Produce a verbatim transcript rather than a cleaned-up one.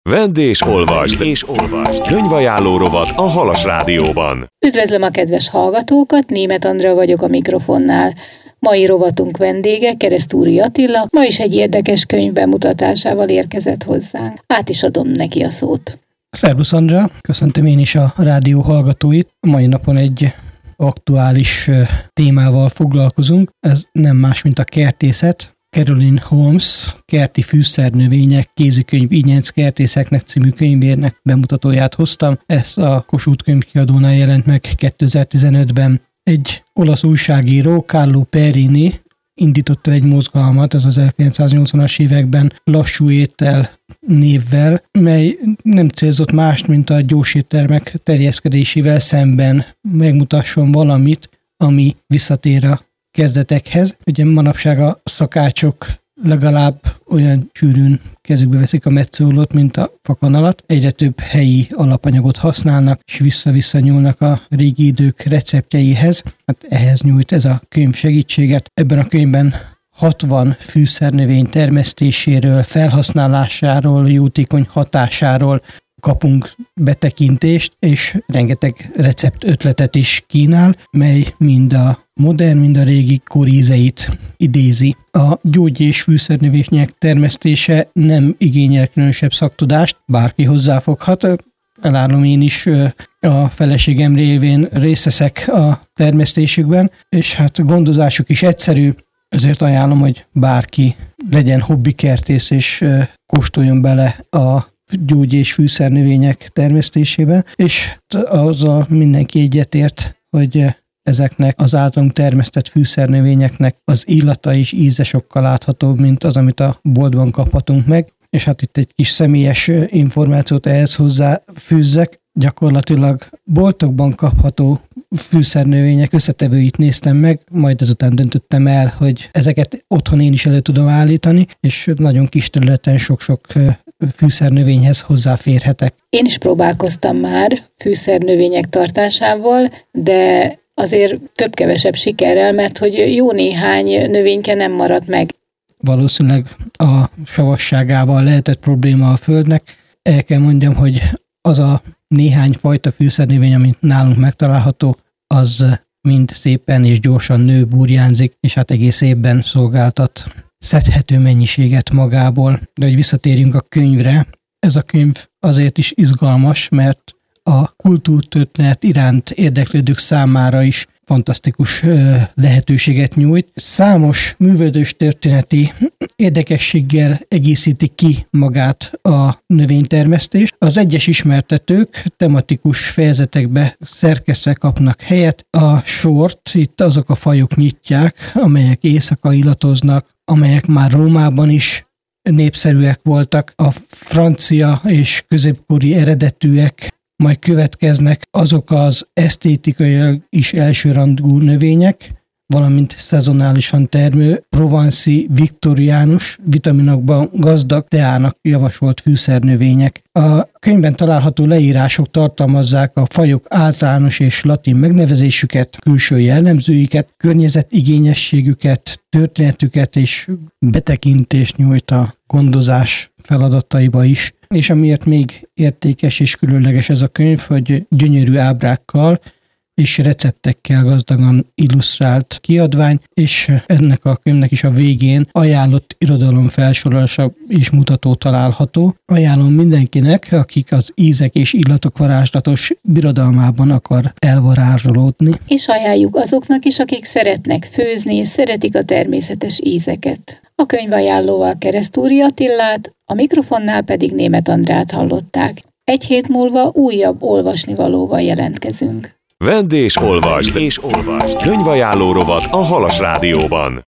Vedd és olvasd, és olvasd. Könyvajánló rovat a Halas Rádióban. Üdvözlöm a kedves hallgatókat, Németh Andrea vagyok a mikrofonnál. Mai rovatunk vendége Keresztúri Attila, ma is egy érdekes könyv bemutatásával érkezett hozzánk. Át is adom neki a szót. Szervusz Andrea, köszöntöm én is a rádió hallgatóit. Mai napon egy aktuális témával foglalkozunk, ez nem más, mint a kertészet. Caroline Holmes Kerti fűszernövények kézikönyv Igyenc kertészeknek című könyvének bemutatóját hoztam. Ez a Kossuth könyvkiadónál jelent meg kétezer-tizenötben. Egy olasz újságíró, Carlo Perini indította egy mozgalmat, ez az ezerkilencszáznyolcvanas években Lassú étel névvel, mely nem célzott mást, mint a gyors éttermek terjeszkedésével szemben megmutasson valamit, ami visszatér a kezdetekhez. Ugye manapság a szakácsok legalább olyan sűrűn kezükbe veszik a metszólót, mint a fakanalat. Egyre több helyi alapanyagot használnak, és vissza-vissza nyúlnak a régi idők receptjeihez. Hát ehhez nyújt ez a könyv segítséget. Ebben a könyvben hatvan fűszernövény termesztéséről, felhasználásáról, jótékony hatásáról kapunk betekintést, és rengeteg recept ötletet is kínál, mely mind a modern, mind a régi kor ízeit idézi. A gyógy- és fűszernövények termesztése nem igényel különösebb szaktudást, bárki hozzáfoghat. Elárulom, én is a feleségem révén részt veszek a termesztésükben, és hát a gondozásuk is egyszerű, ezért ajánlom, hogy bárki legyen hobbikertész és kóstoljon bele a gyógy- és fűszernövények termesztésében, és azzal mindenki egyetért, hogy ezeknek az általunk termesztett fűszernövényeknek az illata és íze sokkal láthatóbb, mint az, amit a boltban kaphatunk meg. És hát itt egy kis személyes információt ehhez hozzáfűzzek. Gyakorlatilag boltokban kapható fűszernövények összetevőit néztem meg, majd ezután döntöttem el, hogy ezeket otthon én is elő tudom állítani, és nagyon kis területen sok-sok fűszernövényhez hozzáférhetek. Én is próbálkoztam már fűszernövények tartásával, de azért több-kevesebb sikerrel, mert hogy jó néhány növényke nem maradt meg. Valószínűleg a savasságával lehetett probléma a földnek. El kell mondjam, hogy az a néhány fajta fűszernövény, amit nálunk megtalálható, az mind szépen és gyorsan nő, burjánzik, és hát egész évben szolgáltat szedhető mennyiséget magából. De hogy visszatérjünk a könyvre, ez a könyv azért is izgalmas, mert a kultúrtörténet iránt érdeklődők számára is fantasztikus lehetőséget nyújt. Számos művelődős történeti érdekességgel egészíti ki magát a növénytermesztést. Az egyes ismertetők tematikus fejezetekbe szerkesztve kapnak helyet. A sort itt azok a fajok nyitják, amelyek éjszaka illatoznak, amelyek már Rómában is népszerűek voltak. A francia és középkori eredetűek, majd következnek azok az esztétikai is elsőrangú növények, valamint szezonálisan termő, provanci, viktoriánus, vitaminokban gazdag teának javasolt fűszernövények. A könyvben található leírások tartalmazzák a fajok általános és latin megnevezésüket, külső jellemzőiket, környezetigényességüket, történetüket és betekintést nyújt a gondozás feladataiba is. És amiért még értékes és különleges ez a könyv, hogy gyönyörű ábrákkal és receptekkel gazdagan illusztrált kiadvány, és ennek a könyvnek is a végén ajánlott irodalom felsorolása és mutató található. Ajánlom mindenkinek, akik az ízek és illatok varázslatos birodalmában akar elvarázsolódni. És ajánljuk azoknak is, akik szeretnek főzni és szeretik a természetes ízeket. A könyvajánlóval Keresztúri Attilát, a mikrofonnál pedig Németh Andrát hallották. Egy hét múlva újabb olvasnivalóval jelentkezünk. Vedd és olvasd, és olvasd. Könyvajánló rovat a Halas Rádióban.